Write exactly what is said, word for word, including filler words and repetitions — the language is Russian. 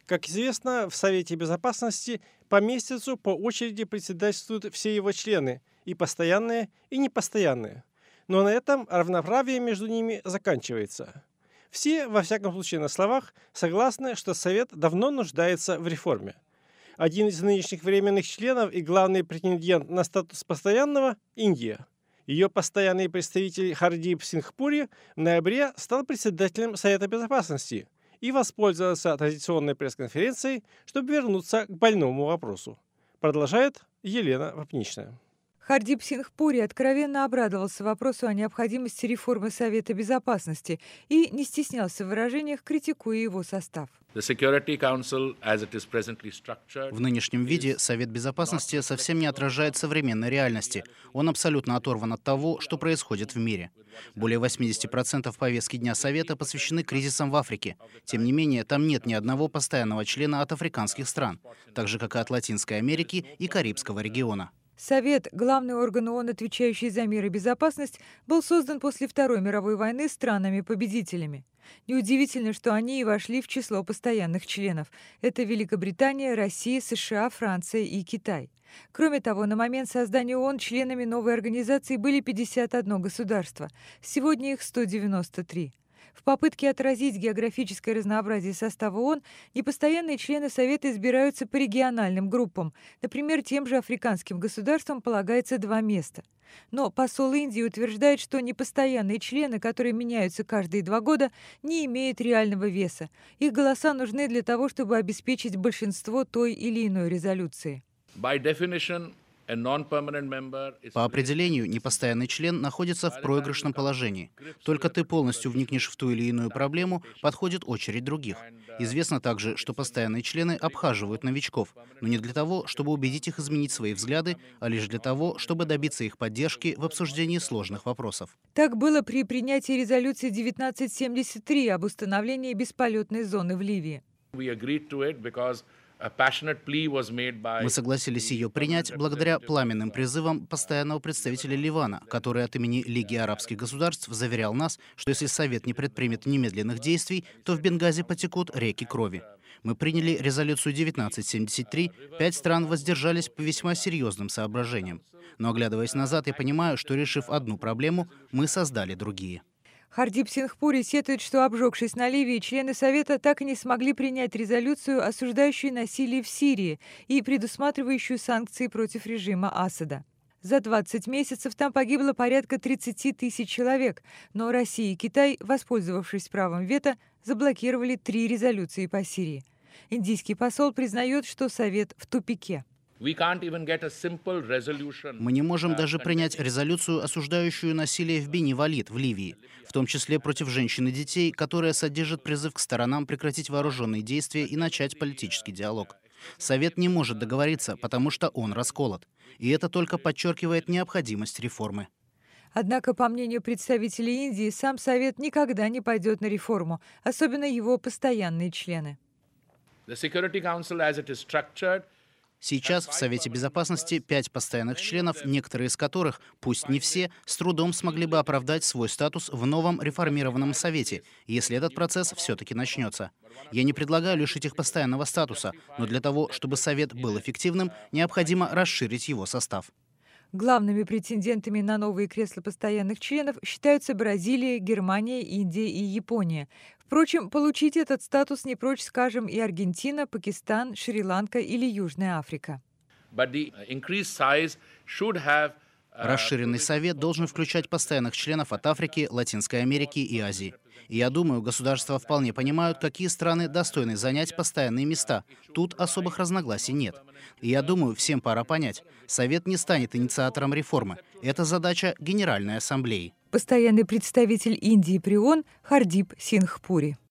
Как известно, в Совете Безопасности по месяцу по очереди председательствуют все его члены, и постоянные, и непостоянные. Но на этом равноправие между ними заканчивается. Все, во всяком случае на словах, согласны, что Совет давно нуждается в реформе. Один из нынешних временных членов и главный претендент на статус постоянного– Индия. Ее постоянный представитель Хардип Сингх Пури в ноябре стал председателем Совета Безопасности и воспользовался традиционной пресс-конференцией, чтобы вернуться к больному вопросу. Продолжает Елена Вапничная. Хардип Сингх Пури откровенно обрадовался вопросу о необходимости реформы Совета Безопасности и не стеснялся в выражениях, критикуя его состав. В нынешнем виде Совет Безопасности совсем не отражает современной реальности. Он абсолютно оторван от того, что происходит в мире. Более восьмидесяти процентов повестки дня Совета посвящены кризисам в Африке. Тем не менее, там нет ни одного постоянного члена от африканских стран, так же, как и от Латинской Америки и Карибского региона. Совет, главный орган ООН, отвечающий за мир и безопасность, был создан после Второй мировой войны странами-победителями. Неудивительно, что они и вошли в число постоянных членов. Это Великобритания, Россия, США, Франция и Китай. Кроме того, на момент создания ООН членами новой организации были пятьдесят одно государство. Сегодня их сто девяносто три. В попытке отразить географическое разнообразие состава ООН непостоянные члены Совета избираются по региональным группам. Например, тем же африканским государствам полагается два места. Но посол Индии утверждает, что непостоянные члены, которые меняются каждые два года, не имеют реального веса. Их голоса нужны для того, чтобы обеспечить большинство той или иной резолюции. По определению, непостоянный член находится в проигрышном положении. Только ты полностью вникнешь в ту или иную проблему, подходит очередь других. Известно также, что постоянные члены обхаживают новичков, но не для того, чтобы убедить их изменить свои взгляды, а лишь для того, чтобы добиться их поддержки в обсуждении сложных вопросов. Так было при принятии резолюции девятнадцать семьдесят три об установлении бесполетной зоны в Ливии. Мы согласились ее принять благодаря пламенным призывам постоянного представителя Ливана, который от имени Лиги арабских государств заверял нас, что если Совет не предпримет немедленных действий, то в Бенгази потекут реки крови. Мы приняли резолюцию девятнадцать семьдесят три, пять стран воздержались по весьма серьезным соображениям. Но оглядываясь назад, я понимаю, что, решив одну проблему, мы создали другие. Хардип Сингх Пури сетует, что, обжегшись на Ливии, члены Совета так и не смогли принять резолюцию, осуждающую насилие в Сирии и предусматривающую санкции против режима Асада. За двадцать месяцев там погибло порядка тридцати тысяч человек, но Россия и Китай, воспользовавшись правом вето, заблокировали три резолюции по Сирии. Индийский посол признает, что Совет в тупике. Мы не можем даже принять резолюцию, осуждающую насилие в Бени-Валид в Ливии, в том числе против женщин и детей, которая содержит призыв к сторонам прекратить вооруженные действия и начать политический диалог. Совет не может договориться, потому что он расколот. И это только подчеркивает необходимость реформы. Однако, по мнению представителей Индии, сам Совет никогда не пойдет на реформу, особенно его постоянные члены. Сейчас в Совете Безопасности пять постоянных членов, некоторые из которых, пусть не все, с трудом смогли бы оправдать свой статус в новом реформированном Совете, если этот процесс все-таки начнется. Я не предлагаю лишить их постоянного статуса, но для того, чтобы Совет был эффективным, необходимо расширить его состав. Главными претендентами на новые кресла постоянных членов считаются Бразилия, Германия, Индия и Япония. Впрочем, получить этот статус не прочь, скажем, и Аргентина, Пакистан, Шри-Ланка или Южная Африка. Расширенный Совет должен включать постоянных членов от Африки, Латинской Америки и Азии. И я думаю, государства вполне понимают, какие страны достойны занять постоянные места. Тут особых разногласий нет. И я думаю, всем пора понять, Совет не станет инициатором реформы. Это задача Генеральной Ассамблеи. Постоянный представитель Индии при ООН Хардип Сингх Пури.